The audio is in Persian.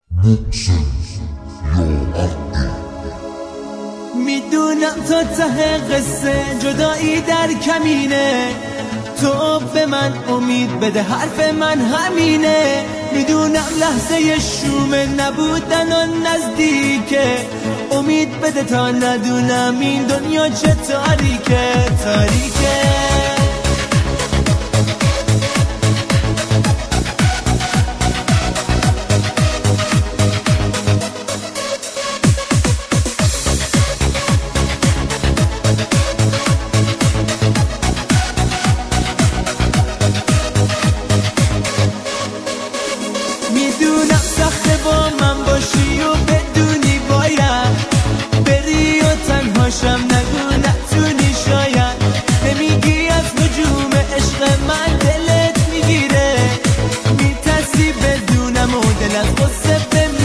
محسن یا عقی. میدونم تا ته قصه جدایی در کمینه، تو به من امید بده حرف من همینه. میدونم لحظه شومه نبودن و نزدیکه، امید بده تا ندونم این دنیا چه تاریکه تاریکه. میدونم سخته با من باشی و بدونی باید بری و تنهاشم نگو نتونی شاید. نمیگی از نجوم عشق من دلت میگیره، میترسی بدونم و دل از غصه